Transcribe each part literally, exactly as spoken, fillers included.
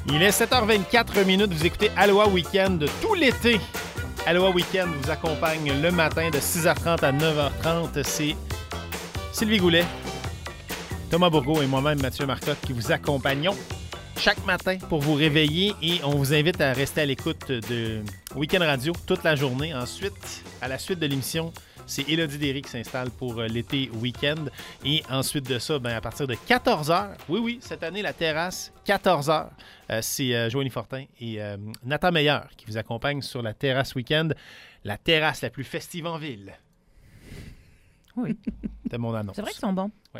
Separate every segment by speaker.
Speaker 1: Il est sept heures vingt-quatre minutes. Vous écoutez Aloha Weekend tout l'été. Aloha Weekend vous accompagne le matin de six heures trente à neuf heures trente. C'est Sylvie Goulet, Thomas Bourgault et moi-même, Mathieu Marcotte, qui vous accompagnons chaque matin pour vous réveiller. Et on vous invite à rester à l'écoute de Weekend Radio toute la journée. Ensuite, à la suite de l'émission, c'est Élodie Derry qui s'installe pour l'été week-end. Et ensuite de ça, ben, à partir de quatorze heures, oui, oui, cette année, la terrasse, quatorze heures, euh, c'est euh, Joanie Fortin et euh, Nathan Meyer qui vous accompagnent sur la terrasse week-end, la terrasse la plus festive en ville.
Speaker 2: Oui.
Speaker 1: C'est mon annonce.
Speaker 2: C'est vrai qu'ils sont bons.
Speaker 1: Ouais.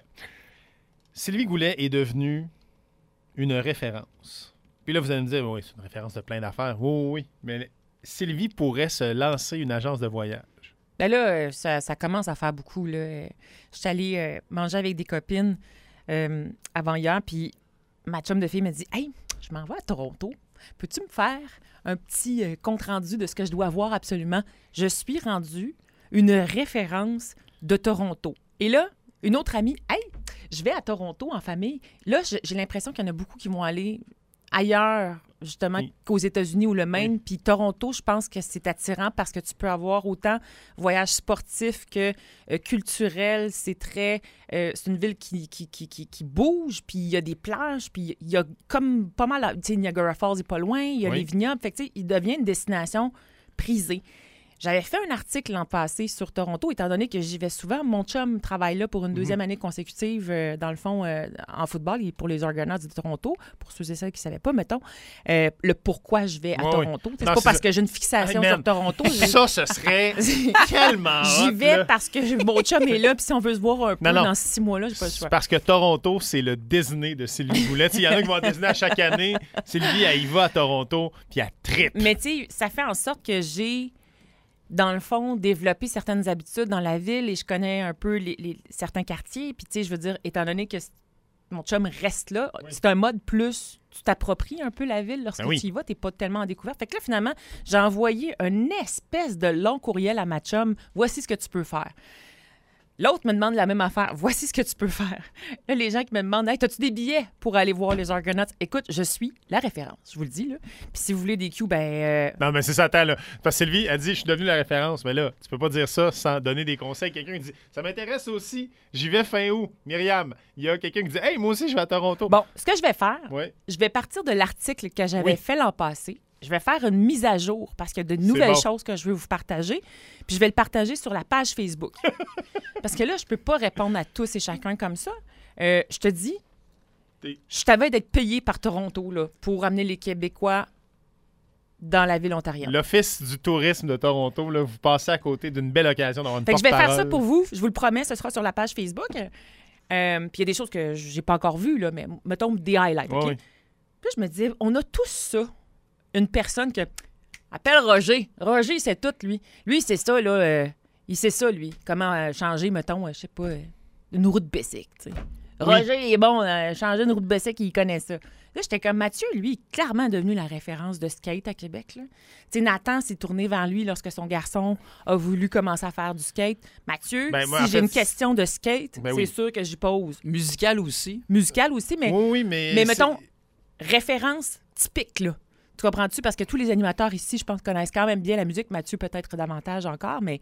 Speaker 1: Sylvie Goulet est devenue une référence. Puis là, vous allez me dire, oui, c'est une référence de plein d'affaires. Oui, oui, oui. Mais Sylvie pourrait se lancer une agence de voyage.
Speaker 2: Ben là, ça, ça commence à faire beaucoup. Là. Je suis allée euh, manger avec des copines euh, avant hier, puis ma chum de fille me dit « Hey, je m'en vais à Toronto. Peux-tu me faire un petit euh, compte-rendu de ce que je dois voir absolument? » Je suis rendue une référence de Toronto. Et là, une autre amie « Hey, je vais à Toronto en famille. » Là, j'ai l'impression qu'il y en a beaucoup qui vont aller ailleurs, justement, oui. qu'aux États-Unis ou le Maine. Oui. Puis Toronto, je pense que c'est attirant parce que tu peux avoir autant voyage sportif que euh, culturel. C'est très... Euh, c'est une ville qui, qui, qui, qui, qui bouge, puis il y a des plages, puis il y a comme pas mal... Tu sais, Niagara Falls n'est pas loin, il y a oui. les vignobles. Fait que, tu sais, il devient une destination prisée. J'avais fait un article l'an passé sur Toronto, étant donné que j'y vais souvent. Mon chum travaille là pour une deuxième mm-hmm. année consécutive, euh, dans le fond, euh, en football, et pour les Argonauts de Toronto. Pour ceux et celles qui ne savaient pas, mettons, euh, le pourquoi je vais à
Speaker 1: oui,
Speaker 2: Toronto.
Speaker 1: Oui.
Speaker 2: C'est pas parce ça. que j'ai une fixation hey, sur Toronto.
Speaker 1: Ça, ce serait tellement
Speaker 2: J'y vais
Speaker 1: là.
Speaker 2: Parce que mon chum est là, puis si on veut se voir un peu non, non. dans six mois-là, j'ai pas le choix.
Speaker 1: Parce que Toronto, c'est le Disney de Sylvie Goulet. Il y en a qui vont à Disney à chaque année. Sylvie, elle y va à Toronto, puis elle trippe.
Speaker 2: Mais tu sais, ça fait en sorte que j'ai... dans le fond, développer certaines habitudes dans la ville et je connais un peu les, les, certains quartiers. Puis, tu sais, je veux dire, étant donné que mon chum reste là, oui. c'est un mode plus... Tu t'appropries un peu la ville lorsque ben oui. tu y vas. Tu n'es pas tellement en découverte. Fait que là, finalement, j'ai envoyé une espèce de long courriel à ma chum. Voici ce que tu peux faire. L'autre me demande la même affaire. Voici ce que tu peux faire. Là, les gens qui me demandent, hey, as-tu des billets pour aller voir les Argonauts? Écoute, je suis la référence, je vous le dis. Là. Puis si vous voulez des cues, ben. Euh...
Speaker 1: Non, mais c'est ça, attends, là. Parce que Sylvie a dit, je suis devenue la référence. Mais là, tu peux pas dire ça sans donner des conseils. Quelqu'un dit, ça m'intéresse aussi. J'y vais fin août. Myriam, il y a quelqu'un qui dit, hey, moi aussi, je vais à Toronto.
Speaker 2: Bon, ce que je vais faire,
Speaker 1: ouais.
Speaker 2: je vais partir de l'article que j'avais
Speaker 1: oui.
Speaker 2: fait l'an passé. Je vais faire une mise à jour parce qu'il y a de nouvelles bon. choses que je veux vous partager. Puis je vais le partager sur la page Facebook. Parce que là, je peux pas répondre à tous et chacun comme ça. Euh, je te dis, T'es... je t'avais d'être payé par Toronto là, pour amener les Québécois dans la ville ontarienne.
Speaker 1: L'Office du tourisme de Toronto, là, vous passez à côté d'une belle occasion d'avoir une
Speaker 2: fait que je vais
Speaker 1: porte-parole.
Speaker 2: faire ça pour vous. Je vous le promets, ce sera sur la page Facebook. Euh, puis il y a des choses que j'ai pas encore vues, là, mais mettons des highlights.
Speaker 1: Oui,
Speaker 2: okay?
Speaker 1: oui.
Speaker 2: Puis je me dis, on a tous ça. Une personne que... Appelle Roger. Roger, c'est tout, lui. Lui, c'est ça, là. Euh, il sait ça, lui. Comment euh, changer, mettons, euh, je sais pas, euh, une roue de Bessic, tu sais. Oui. Roger, il est bon, euh, changer une roue de Bessic, il connaît ça. Là, j'étais comme Mathieu, lui, il est clairement devenu la référence de skate à Québec, là. Tu sais, Nathan s'est tourné vers lui lorsque son garçon a voulu commencer à faire du skate. Mathieu, ben, moi, si j'ai fait, une question de skate, ben, c'est oui. sûr que j'y pose.
Speaker 3: Musical aussi.
Speaker 2: Musical aussi, mais...
Speaker 1: Oui, oui, mais...
Speaker 2: Mais mettons, référence typique, là. Tu comprends-tu? Parce que tous les animateurs ici, je pense, connaissent quand même bien la musique. Mathieu, peut-être davantage encore, mais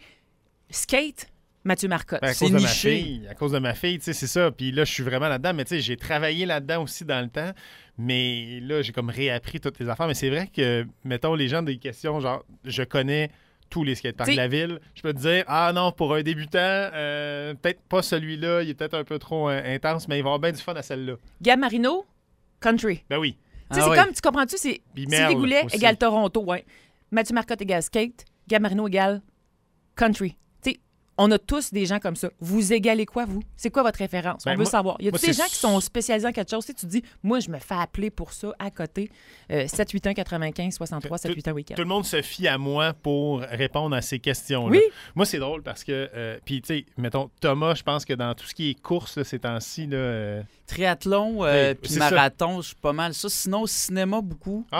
Speaker 2: skate, Mathieu Marcotte.
Speaker 1: Ben, à cause de ma fille. À cause de ma fille, tu sais, c'est ça. Puis là, je suis vraiment là-dedans. Mais tu sais, j'ai travaillé là-dedans aussi dans le temps. Mais là, j'ai comme réappris toutes les affaires. Mais c'est vrai que, mettons, les gens des questions, genre, je connais tous les skateparks de la ville. Je peux te dire, ah non, pour un débutant, euh, peut-être pas celui-là. Il est peut-être un peu trop euh, intense, mais il va avoir bien du fun à celle-là.
Speaker 2: Gab Marino, country.
Speaker 1: Ben oui.
Speaker 2: Tu sais,
Speaker 3: ah
Speaker 2: c'est
Speaker 3: ouais.
Speaker 2: comme, tu comprends-tu, c'est Sylvie Goulet
Speaker 1: aussi.
Speaker 2: égale Toronto, ouais. Mathieu Marcotte égale skate, Gab Marino égale country. Tu sais, on a tous des gens comme ça. Vous égalez quoi, vous? C'est quoi votre référence?
Speaker 1: Ben
Speaker 2: on veut
Speaker 1: moi,
Speaker 2: savoir. Il y a
Speaker 1: moi,
Speaker 2: des gens
Speaker 1: c'est...
Speaker 2: qui sont spécialisés en quelque chose. Tu sais, tu dis, moi, je me fais appeler pour ça à côté. Euh, sept huit un quatre-vingt-quinze soixante-trois sept huit un week-end.
Speaker 1: Tout le monde se fie à moi pour répondre à ces questions-là.
Speaker 2: Oui.
Speaker 1: Moi, c'est drôle parce que, euh, puis, tu sais, mettons, Thomas, je pense que dans tout ce qui est course, là, ces temps-ci, là... Euh...
Speaker 3: Triathlon, euh, puis marathon, je suis pas mal ça. Sinon, cinéma, beaucoup.
Speaker 1: Ah ouais?
Speaker 3: Tu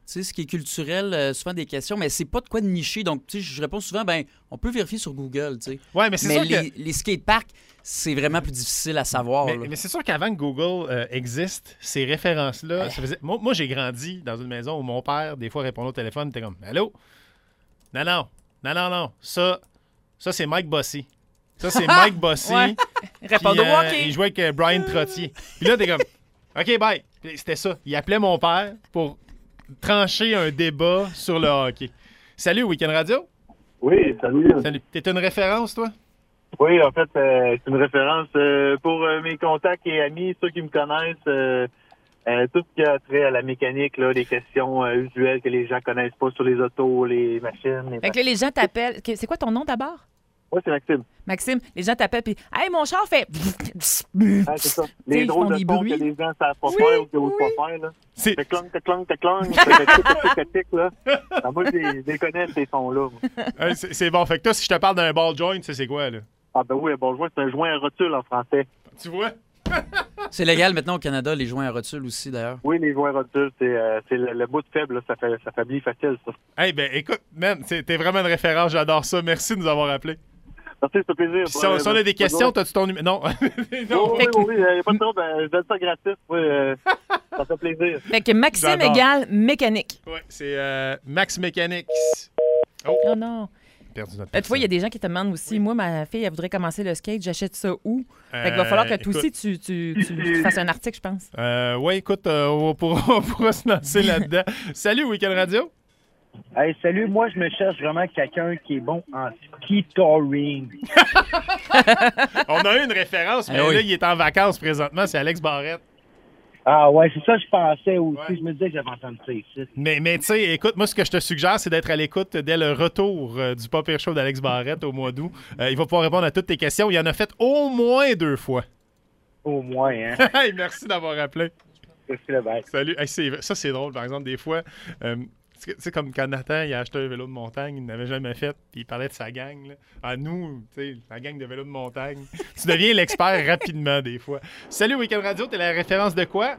Speaker 3: sais, ce qui est culturel, euh, souvent des questions, mais c'est pas de quoi de nicher. Donc, tu sais, je réponds souvent, ben, on peut vérifier sur Google, tu sais.
Speaker 1: Ouais, mais c'est
Speaker 3: Mais
Speaker 1: sûr
Speaker 3: les,
Speaker 1: que...
Speaker 3: les skateparks, c'est vraiment plus difficile à savoir.
Speaker 1: Mais,
Speaker 3: là.
Speaker 1: mais c'est sûr qu'avant que Google euh, existe, ces références-là, ça faisait... moi, moi, j'ai grandi dans une maison où mon père, des fois, répondait au téléphone, il était comme « Allô? Non, non, non, non, non, ça, ça c'est Mike Bossy. Ça, c'est Mike Bossy.
Speaker 2: Ouais.
Speaker 1: Puis,
Speaker 2: Répondez
Speaker 1: euh,
Speaker 2: OK.
Speaker 1: il jouait avec euh, Brian Trottier. Puis là, t'es comme « OK, bye. » Puis c'était ça. Il appelait mon père pour trancher un débat sur le hockey. Salut, Week-end Radio.
Speaker 4: Oui, salut.
Speaker 1: Salut. T'es une référence, toi?
Speaker 4: Oui, en fait, euh, c'est une référence euh, pour euh, mes contacts et amis, ceux qui me connaissent, euh, euh, tout ce qui a trait à la mécanique, là, les questions euh, usuelles que les gens connaissent pas sur les autos, les machines. Les
Speaker 2: Fait que là, les gens t'appellent. Ok, c'est quoi ton nom d'abord?
Speaker 4: Oui, c'est Maxime.
Speaker 2: Maxime, les gens t'appellent puis hey, mon char fait.
Speaker 4: Ah, c'est ça.
Speaker 2: T'sais,
Speaker 4: Les
Speaker 2: ils
Speaker 4: drôles
Speaker 2: font
Speaker 4: de
Speaker 2: des
Speaker 4: sons
Speaker 2: bruits.
Speaker 4: que les gens savent pas
Speaker 2: Oui,
Speaker 4: faire ou qu'ils osent
Speaker 2: oui.
Speaker 4: pas faire, là.
Speaker 1: C'est...
Speaker 4: Te clong, te clong, te clong. C'est tic, là. Ah, moi, je les, je les connais, ces sons-là. moi.
Speaker 1: Hey, c'est, c'est bon. Fait que toi, si je te parle d'un ball joint, tu sais c'est quoi, là?
Speaker 4: Ah, ben oui, bon, joint, c'est un joint à rotule en français.
Speaker 1: Tu vois?
Speaker 3: C'est légal maintenant au Canada, les joints à rotule aussi, d'ailleurs.
Speaker 4: Oui, les joints rotules, c'est, euh, c'est le, le bout de faible, là, ça, fait, ça faiblit facile, ça.
Speaker 1: Hey, ben écoute, man, c'est- t'es vraiment une référence. J'adore ça. Merci de nous avoir appelés.
Speaker 4: Merci, ça fait plaisir.
Speaker 1: Puis si on, si on a des questions, t'as-tu ton numéro? Non. non.
Speaker 4: Oui, oui, oui, il n'y a pas de trouble. Ben, je donne ça gratis. Oui, euh, ça fait plaisir.
Speaker 2: Fait que Maxime
Speaker 1: J'adore.
Speaker 2: égale mécanique.
Speaker 1: Ouais, c'est euh, Max Mechanics.
Speaker 2: Oh non.
Speaker 1: Perdu notre
Speaker 2: Euh, tu vois, il y a
Speaker 1: personne.
Speaker 2: des gens qui te demandent aussi, moi, ma fille, elle voudrait commencer le skate, j'achète ça où? Fait qu'il va falloir que
Speaker 1: Euh,
Speaker 2: toi
Speaker 1: écoute,
Speaker 2: aussi, tu, tu, tu, tu fasses un article, je pense.
Speaker 1: Euh, ouais, écoute, euh, on, pourra, on pourra se lancer là-dedans. Salut, Week-end Radio.
Speaker 5: Hey, salut, moi, je me cherche vraiment quelqu'un qui est bon en ski touring.
Speaker 1: On a eu une référence, mais
Speaker 3: Eh oui.
Speaker 1: là, il est en vacances présentement. C'est Alex Barrette.
Speaker 5: Ah ouais, c'est ça que je pensais aussi.
Speaker 1: Ouais.
Speaker 5: Je me disais que j'avais entendu ça ici.
Speaker 1: Mais, mais tu sais, écoute, moi, ce que je te suggère, c'est d'être à l'écoute dès le retour euh, du Pas Pire Show d'Alex Barrette au mois d'août. Euh, il va pouvoir répondre à toutes tes questions. Il en a fait au moins deux fois.
Speaker 5: Au moins, hein.
Speaker 1: Hey, merci d'avoir appelé.
Speaker 5: Qu'est-ce que le bec?
Speaker 1: Salut. Hey, c'est- ça, c'est drôle, par exemple, des fois. euh, tu sais, comme quand Nathan il a acheté un vélo de montagne, il n'avait jamais fait, puis il parlait de sa gang. Là. À nous, tu sais, la gang de vélo de montagne. Tu deviens l'expert rapidement, des fois. Salut, Week-end Radio, t'es la référence de quoi?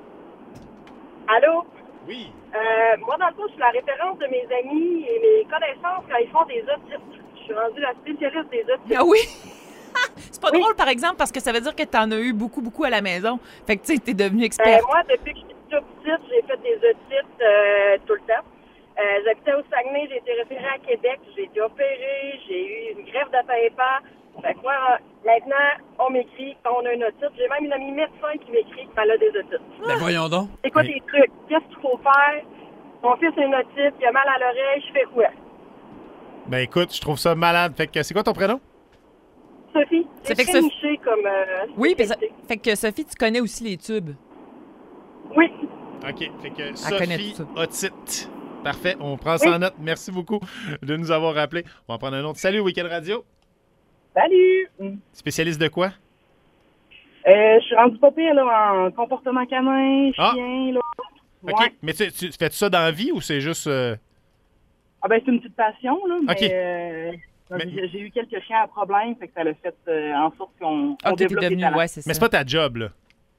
Speaker 6: Allô?
Speaker 1: Oui.
Speaker 6: Euh, moi, dans le fond, je suis la référence de mes amis et mes connaissances quand ils font des audites. Je suis rendue la spécialiste des audites.
Speaker 2: Ah oui? C'est pas
Speaker 6: Oui.
Speaker 2: drôle, par exemple, parce que ça veut dire que t'en as eu beaucoup, beaucoup à la maison. Fait que, tu sais, t'es devenu
Speaker 6: Euh,
Speaker 2: expert.
Speaker 6: moi, depuis que je suis toute petite, j'ai fait des audites euh, tout le temps. Euh, J'habitais au Saguenay, j'ai été référée à Québec, j'ai été opérée, j'ai eu une greffe de tympan. Fait que moi, maintenant, on m'écrit quand on a une otite. J'ai même une amie médecin qui m'écrit quand elle a des otites.
Speaker 3: Ben voyons donc.
Speaker 6: C'est quoi
Speaker 1: Oui.
Speaker 6: tes trucs? Qu'est-ce qu'il faut faire? Mon fils a une otite, il a mal à l'oreille, je fais quoi?
Speaker 1: Ben écoute, je trouve ça malade. Fait que c'est quoi ton prénom?
Speaker 6: Sophie,
Speaker 2: Ça
Speaker 6: c'est
Speaker 2: fait que
Speaker 6: très
Speaker 2: Sophie-
Speaker 6: niché comme euh,
Speaker 2: Oui, puis ça-
Speaker 6: spécialité.
Speaker 2: fait que Sophie, tu connais aussi les tubes.
Speaker 6: Oui.
Speaker 1: OK. Fait que
Speaker 2: connaît
Speaker 1: Sophie
Speaker 2: tout
Speaker 1: Otite. Parfait. On prend ça
Speaker 6: Oui.
Speaker 1: en note. Merci beaucoup de nous avoir rappelés. On va en prendre un autre. Salut, Week-end Radio.
Speaker 5: Salut!
Speaker 1: Spécialiste de quoi?
Speaker 5: Euh, je suis rendu pas pire, là, en comportement canin,
Speaker 1: Ah.
Speaker 5: chien, là.
Speaker 1: OK.
Speaker 5: Ouais.
Speaker 1: Mais tu, tu fais ça dans la vie ou c'est juste. euh,
Speaker 5: Ah ben, c'est une petite passion, là, mais...
Speaker 1: Ok.
Speaker 5: euh,
Speaker 1: Mais-
Speaker 5: J'ai j'ai eu quelques chiens à problème, fait que ça l'a fait euh, en sorte qu'on
Speaker 2: Ah,
Speaker 5: on
Speaker 2: t'es
Speaker 5: développe des
Speaker 2: devenu,
Speaker 5: talents.
Speaker 2: ouais, c'est ça.
Speaker 1: Mais c'est pas ta job, là.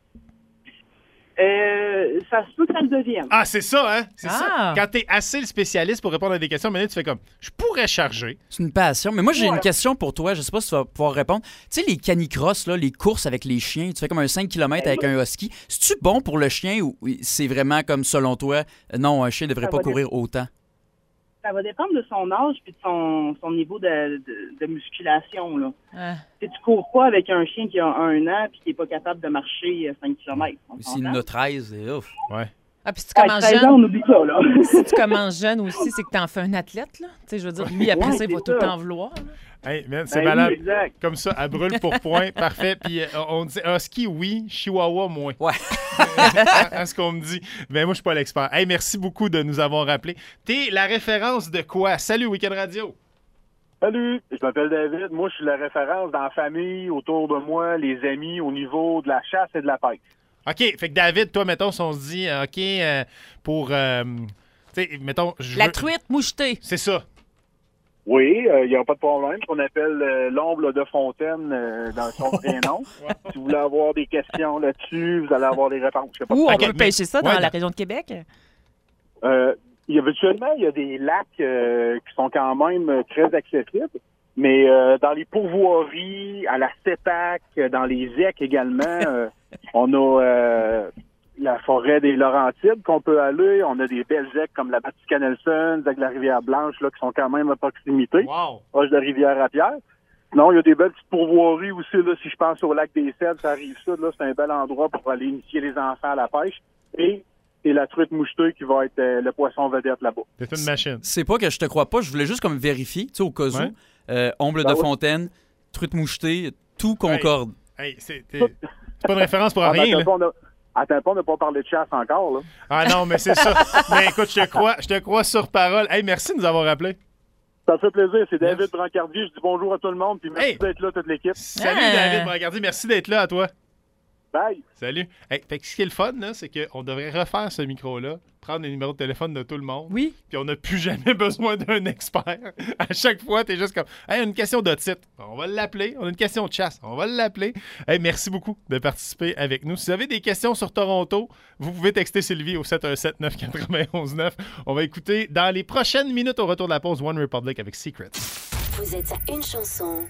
Speaker 5: Euh, ça se peut que ça le devienne.
Speaker 1: Ah, c'est ça, hein? C'est
Speaker 2: Ah.
Speaker 1: ça. Quand t'es assez le spécialiste pour répondre à des questions, maintenant, tu fais comme je pourrais charger.
Speaker 3: C'est une passion. Mais moi, j'ai
Speaker 5: Ouais.
Speaker 3: une question pour toi. Je sais pas si tu vas pouvoir répondre. Tu sais, les canicross, là, les courses avec les chiens, tu fais comme un cinq kilomètres avec un husky. C'est-tu bon pour le chien ou c'est vraiment comme, selon toi, non, un chien devrait
Speaker 5: Ça
Speaker 3: pas
Speaker 5: va
Speaker 3: courir autant?
Speaker 5: Ça va dépendre de son âge puis de son, son niveau de, de, de musculation, là.
Speaker 2: Ah.
Speaker 5: Si tu cours pas avec un chien qui a un an puis qui est pas capable de marcher euh, cinq kilomètres.
Speaker 3: S'il en a treize, et ouf.
Speaker 1: Ouais.
Speaker 2: Ah, puis si tu
Speaker 5: À
Speaker 2: commences
Speaker 5: treize ans,
Speaker 2: jeune,
Speaker 5: on oublie ça, là.
Speaker 2: si tu commences jeune aussi, c'est que t'en fais un athlète, là. Tu sais, je veux dire, lui, après
Speaker 5: Ouais,
Speaker 2: ça, il va
Speaker 5: c'est
Speaker 2: tout le
Speaker 5: ça.
Speaker 2: temps vouloir. là.
Speaker 1: Hey, man, c'est
Speaker 5: Ben
Speaker 1: malade.
Speaker 5: oui, exact.
Speaker 1: Comme ça, à brûle pour point. Parfait. Puis euh, on dit husky, oui. Chihuahua, moins.
Speaker 3: Ouais.
Speaker 1: à ce qu'on me dit. Mais moi, je suis pas l'expert. Hey, merci beaucoup de nous avoir rappelés. T'es la référence de quoi? Salut, Week-end Radio.
Speaker 4: Salut, je m'appelle David. Moi, je suis la référence dans la famille, autour de moi, les amis, au niveau de la chasse et de la pêche.
Speaker 1: OK. Fait que David, toi, mettons, si on se dit, euh, OK, euh, pour. euh, tu sais, mettons. je
Speaker 2: La
Speaker 1: veux-
Speaker 2: truite mouchetée.
Speaker 1: C'est ça.
Speaker 4: Oui, il n'y a pas de problème. On appelle euh, l'ombre de Fontaine euh, dans son prénom. Si vous voulez avoir des questions là-dessus, vous allez avoir des réponses. Y a pas de
Speaker 2: Ou on
Speaker 1: Ok,
Speaker 2: peut
Speaker 1: mais-
Speaker 2: pêcher ça dans
Speaker 1: ouais,
Speaker 2: la
Speaker 1: dans-
Speaker 2: région de Québec.
Speaker 7: Euh, il y a, virtuellement, il y a des lacs euh, qui sont quand même euh, très accessibles, mais euh, dans les pourvoiries, à la CEPAC, dans les E C également, euh, on a euh, la forêt des Laurentides qu'on peut aller. On a des belles E C comme la Batica-Nelson, avec la Rivière-Blanche, là, qui sont quand même à proximité,
Speaker 1: Wow!
Speaker 7: proche de Rivière-à-Pierre. Non, il y a des belles petites pourvoiries aussi, là, si je pense au lac des Cèdres, ça arrive ça, là, c'est un bel endroit pour aller initier les enfants à la pêche. Et c'est la truite mouchetée qui va être euh, le poisson vedette là-bas.
Speaker 1: C'est une machine.
Speaker 3: C'est pas que je te crois pas, je voulais juste comme vérifier, tu sais, au cas où.
Speaker 1: Ouais.
Speaker 3: Euh, Omble
Speaker 7: Ben
Speaker 3: de
Speaker 7: oui.
Speaker 3: fontaine, truite mouchetée, tout concorde.
Speaker 1: Hey, c'est t'es- c'est pas une référence pour
Speaker 7: Ah,
Speaker 1: rien,
Speaker 7: ben,
Speaker 1: là.
Speaker 7: attends, on a- attends pas, on n'a pas parlé de chasse encore, là.
Speaker 1: Ah non, mais c'est ça. Mais écoute, je te crois, je te crois sur parole. Hey, merci de nous avoir rappelé.
Speaker 7: Ça fait plaisir, c'est David
Speaker 1: Merci.
Speaker 7: Brancardier. Je dis bonjour à tout le monde, puis merci
Speaker 1: Hey.
Speaker 7: d'être là, toute l'équipe.
Speaker 1: Salut
Speaker 2: Ah.
Speaker 1: David Brancardier, merci d'être là à toi.
Speaker 7: Bye!
Speaker 1: Salut. Hey, fait que ce qui est le fun, là, c'est qu'on devrait refaire ce micro-là, prendre les numéros de téléphone de tout le monde,
Speaker 2: Oui.
Speaker 1: puis on n'a plus jamais besoin d'un expert. À chaque fois, t'es juste comme, hey, une question de titre, on va l'appeler. On a une question de chasse, on va l'appeler. Hey, merci beaucoup de participer avec nous. Si vous avez des questions sur Toronto, vous pouvez texter Sylvie au sept un sept neuf neuf un neuf. On va écouter dans les prochaines minutes au retour de la pause One Republic avec Secret.
Speaker 8: Vous êtes à une chanson